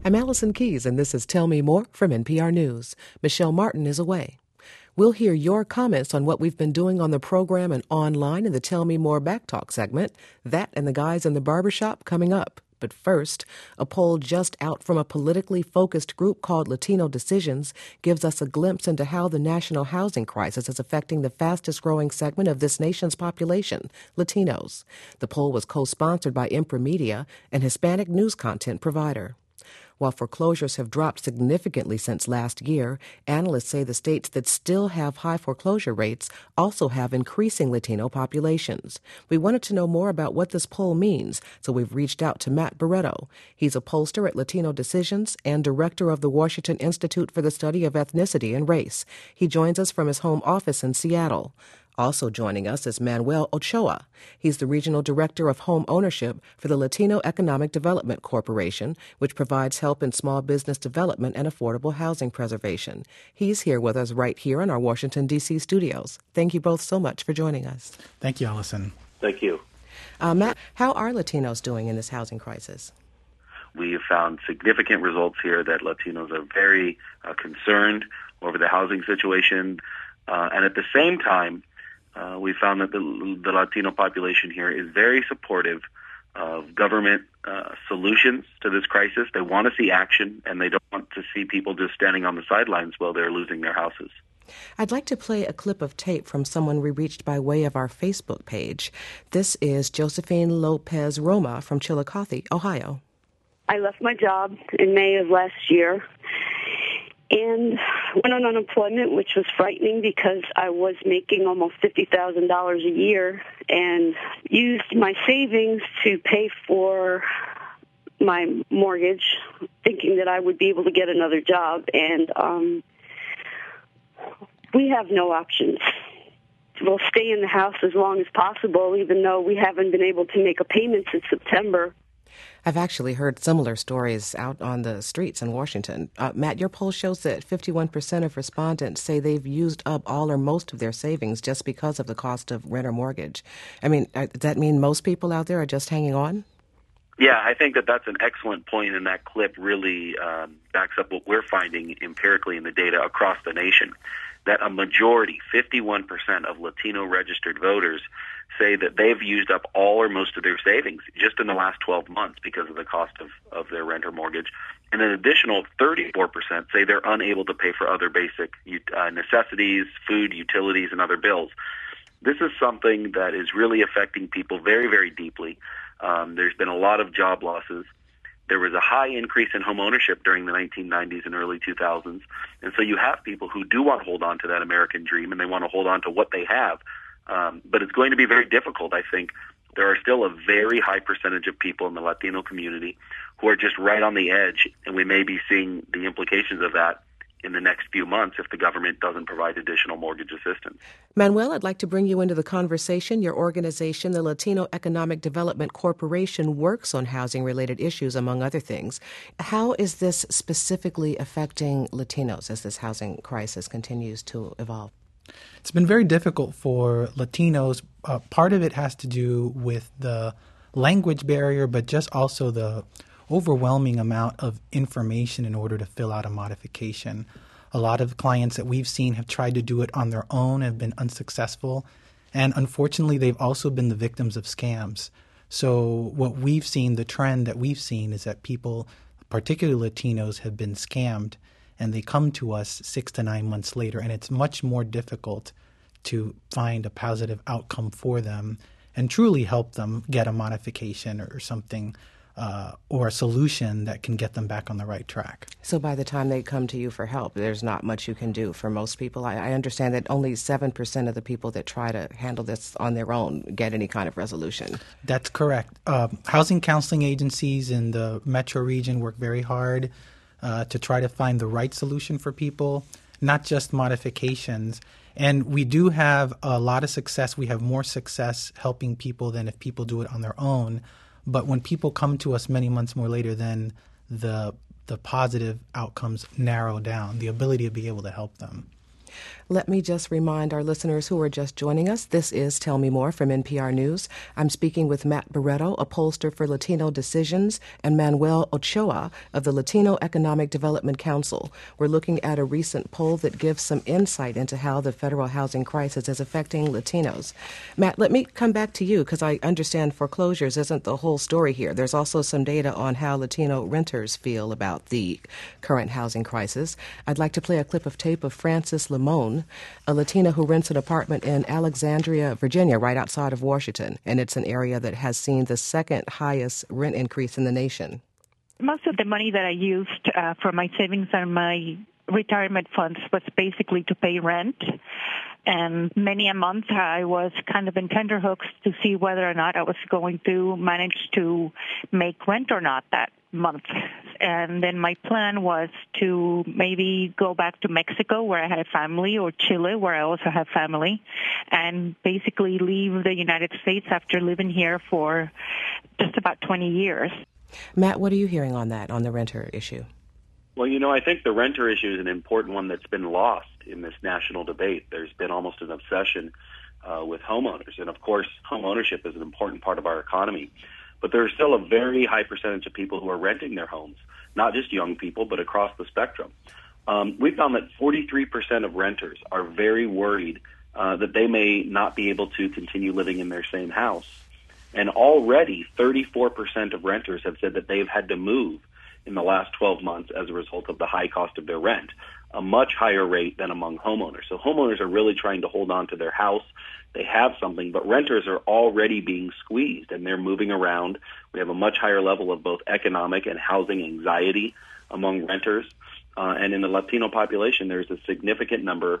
I'm Allison Keyes, and this is Tell Me More from NPR News. Michelle Martin is away. We'll hear your comments on what we've been doing on the program and online in the Tell Me More Backtalk segment. That and the guys in the barbershop coming up. But first, a poll just out from a politically focused group called Latino Decisions gives us a glimpse into how the national housing crisis is affecting the fastest-growing segment of this nation's population, Latinos. The poll was co-sponsored by Imprimedia, an Hispanic news content provider. While foreclosures have dropped significantly since last year, analysts say the states that still have high foreclosure rates also have increasing Latino populations. We wanted to know more about what this poll means, so we've reached out to Matt Barreto. He's a pollster at Latino Decisions and director of the Washington Institute for the Study of Ethnicity and Race. He joins us from his home office in Seattle. Also joining us is Manuel Ochoa. He's the Regional Director of Home Ownership for the Latino Economic Development Corporation, which provides help in small business development and affordable housing preservation. He's here with us right here in our Washington, D.C. studios. Thank you both so much for joining us. Thank you, Allison. Thank you. Matt, how are Latinos doing in this housing crisis? We have found significant results here that Latinos are very concerned over the housing situation. And at the same time, we found that the Latino population here is very supportive of government solutions to this crisis. They want to see action, and they don't want to see people just standing on the sidelines while they're losing their houses. I'd like to play a clip of tape from someone we reached by way of our Facebook page. This is Josephine Lopez Roma from Chillicothe, Ohio. I left my job in May of last year and went on unemployment, which was frightening because I was making almost $50,000 a year, and used my savings to pay for my mortgage, thinking that I would be able to get another job. And we have no options. We'll stay in the house as long as possible, even though we haven't been able to make a payment since September. I've actually heard similar stories out on the streets in Washington. Matt, your poll shows that 51% of respondents say they've used up all or most of their savings just because of the cost of rent or mortgage. I mean, does that mean most people out there are just hanging on? Yeah, I think that that's an excellent point, and that clip really backs up what we're finding empirically in the data across the nation, that a majority, 51% of Latino registered voters, say that they've used up all or most of their savings just in the last 12 months because of the cost of their rent or mortgage. And an additional 34% say they're unable to pay for other basic necessities, food, utilities, and other bills. This is something that is really affecting people very, very deeply. There's been a lot of job losses. There was a high increase in home ownership during the 1990s and early 2000s. And so you have people who do want to hold on to that American dream, and they want to hold on to what they have. But it's going to be very difficult, I think. There are still a very high percentage of people in the Latino community who are just right on the edge, and we may be seeing the implications of that in the next few months if the government doesn't provide additional mortgage assistance. Manuel, I'd like to bring you into the conversation. Your organization, the Latino Economic Development Corporation, works on housing-related issues, among other things. How is this specifically affecting Latinos as this housing crisis continues to evolve? It's been very difficult for Latinos. Part of it has to do with the language barrier, but just also the overwhelming amount of information in order to fill out a modification. A lot of clients that we've seen have tried to do it on their own, have been unsuccessful, and unfortunately they've also been the victims of scams. So what we've seen, the trend that we've seen is that people, particularly Latinos, have been scammed, and they come to us 6 to 9 months later, and it's much more difficult to find a positive outcome for them and truly help them get a modification or something or a solution that can get them back on the right track. So by the time they come to you for help, there's not much you can do for most people. I understand that only 7% of the people that try to handle this on their own get any kind of resolution. That's correct. Housing counseling agencies in the metro region work very hard to try to find the right solution for people, not just modifications. And we do have a lot of success. We have more success helping people than if people do it on their own. But when people come to us many months more later, then the positive outcomes narrow down, the ability to be able to help them. Let me just remind our listeners who are just joining us, this is Tell Me More from NPR News. I'm speaking with Matt Barreto, a pollster for Latino Decisions, and Manuel Ochoa of the Latino Economic Development Council. We're looking at a recent poll that gives some insight into how the federal housing crisis is affecting Latinos. Matt, let me come back to you because I understand foreclosures isn't the whole story here. There's also some data on how Latino renters feel about the current housing crisis. I'd like to play a clip of tape of Frances Limon, a Latina who rents an apartment in Alexandria, Virginia, right outside of Washington, and it's an area that has seen the second highest rent increase in the nation. Most of the money that I used for my savings and my retirement funds was basically to pay rent. And many a month I was kind of in tenterhooks to see whether or not I was going to manage to make rent or not that month. And then my plan was to maybe go back to Mexico where I had a family, or Chile where I also have family, and basically leave the United States after living here for just about 20 years. Matt, what are you hearing on that, on the renter issue? Well, I think the renter issue is an important one that's been lost in this national debate. There's been almost an obsession with homeowners. And, of course, home ownership is an important part of our economy. But there's still a very high percentage of people who are renting their homes, not just young people, but across the spectrum. We found that 43% of renters are very worried that they may not be able to continue living in their same house. And already 34% of renters have said that they've had to move in the last 12 months as a result of the high cost of their rent, a much higher rate than among homeowners. So homeowners are really trying to hold on to their house. They have something, but renters are already being squeezed, and they're moving around. We have a much higher level of both economic and housing anxiety among renters. And in the Latino population, there's a significant number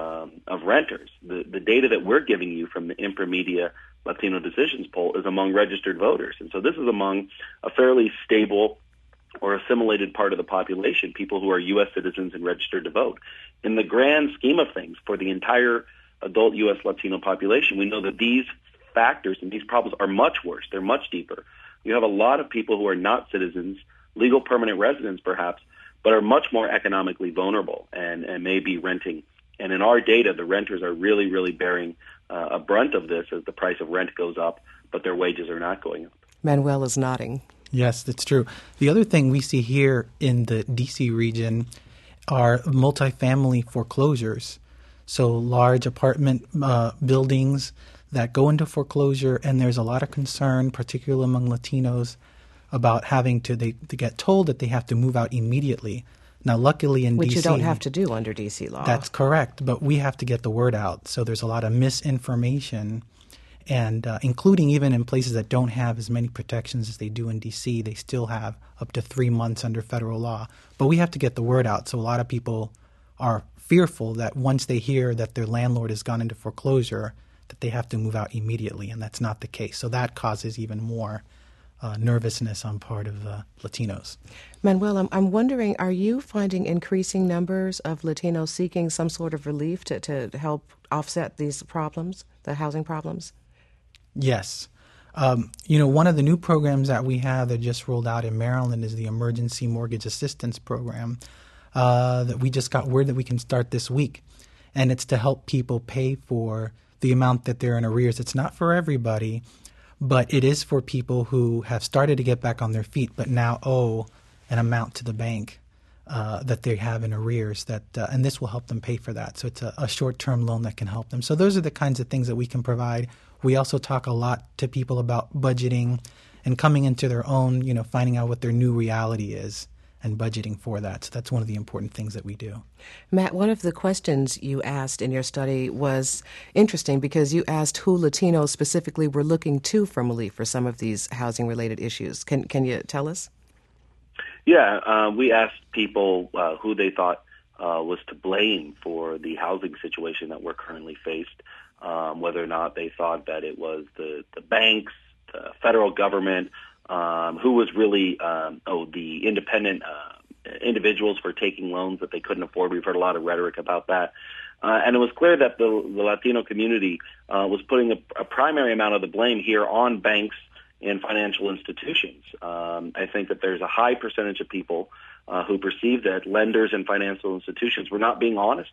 of renters. The data that we're giving you from the Infomedia Latino Decisions poll is among registered voters. And so this is among a fairly stable or assimilated part of the population, people who are U.S. citizens and registered to vote. In the grand scheme of things, for the entire adult U.S. Latino population, we know that these factors and these problems are much worse. They're much deeper. You have a lot of people who are not citizens, legal permanent residents perhaps, but are much more economically vulnerable and may be renting. And in our data, the renters are really, really bearing a brunt of this as the price of rent goes up, but their wages are not going up. Manuel is nodding. Yes, that's true. The other thing we see here in the D.C. region are multifamily foreclosures. So large apartment buildings that go into foreclosure, and there's a lot of concern, particularly among Latinos, about having to get told that they have to move out immediately. Now, luckily in Which D.C. you don't have to do under D.C. law. That's correct, but we have to get the word out. So there's a lot of misinformation, and including even in places that don't have as many protections as they do in D.C., they still have up to 3 months under federal law. But we have to get the word out. So a lot of people are fearful that once they hear that their landlord has gone into foreclosure, that they have to move out immediately, and that's not the case. So that causes even more nervousness on part of Latinos. Manuel, I'm wondering, are you finding increasing numbers of Latinos seeking some sort of relief to help offset these problems, the housing problems? Yes. One of the new programs that we have that just rolled out in Maryland is the Emergency Mortgage Assistance Program that we just got word that we can start this week. And it's to help people pay for the amount that they're in arrears. It's not for everybody, but it is for people who have started to get back on their feet but now owe an amount to the bank that they have in arrears, and this will help them pay for that. So it's a short-term loan that can help them. So those are the kinds of things that we can provide. We also talk a lot to people about budgeting and coming into their own, finding out what their new reality is and budgeting for that. So that's one of the important things that we do. Matt, one of the questions you asked in your study was interesting because you asked who Latinos specifically were looking to for relief for some of these housing-related issues. Can you tell us? Yeah, we asked people who they thought was to blame for the housing situation that we're currently faced, whether or not they thought that it was the banks, the federal government, who was really the independent individuals for taking loans that they couldn't afford. We've heard a lot of rhetoric about that. And it was clear that the Latino community was putting a primary amount of the blame here on banks and financial institutions. I think that there's a high percentage of people who perceive that lenders and financial institutions were not being honest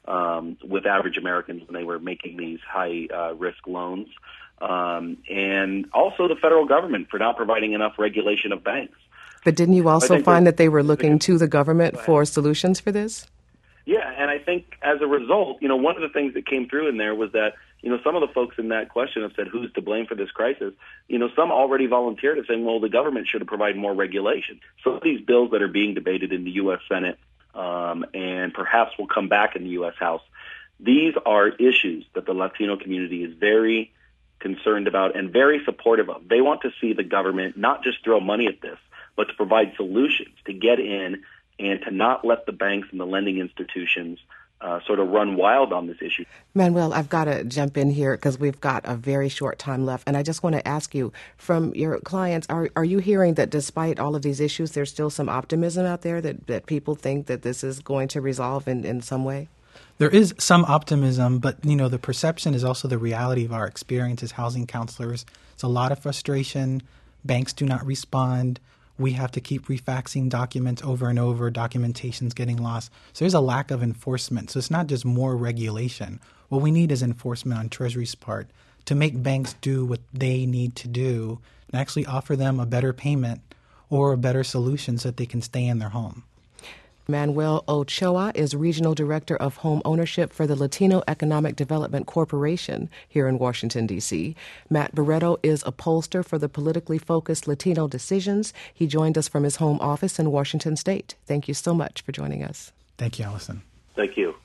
with average Americans when they were making these high risk loans. And also the federal government for not providing enough regulation of banks. But didn't you also find that they were looking to the government for solutions for this? Yeah, and I think as a result, one of the things that came through in there was that, some of the folks in that question have said, who's to blame for this crisis? Some already volunteered to saying, well, the government should have provided more regulation. Some of these bills that are being debated in the U.S. Senate and perhaps will come back in the U.S. House, these are issues that the Latino community is very concerned about and very supportive of. They want to see the government not just throw money at this, but to provide solutions, to get in and to not let the banks and the lending institutions sort of run wild on this issue. Manuel, I've got to jump in here because we've got a very short time left. And I just want to ask you, from your clients, are you hearing that despite all of these issues, there's still some optimism out there that people think that this is going to resolve in some way? There is some optimism, but, the perception is also the reality of our experience as housing counselors. It's a lot of frustration. Banks do not respond. We have to keep refaxing documents over and over. Documentation's getting lost. So there's a lack of enforcement. So it's not just more regulation. What we need is enforcement on Treasury's part to make banks do what they need to do and actually offer them a better payment or a better solution so that they can stay in their home. Manuel Ochoa is Regional Director of Home Ownership for the Latino Economic Development Corporation here in Washington, D.C. Matt Barreto is a pollster for the politically focused Latino Decisions. He joined us from his home office in Washington State. Thank you so much for joining us. Thank you, Allison. Thank you.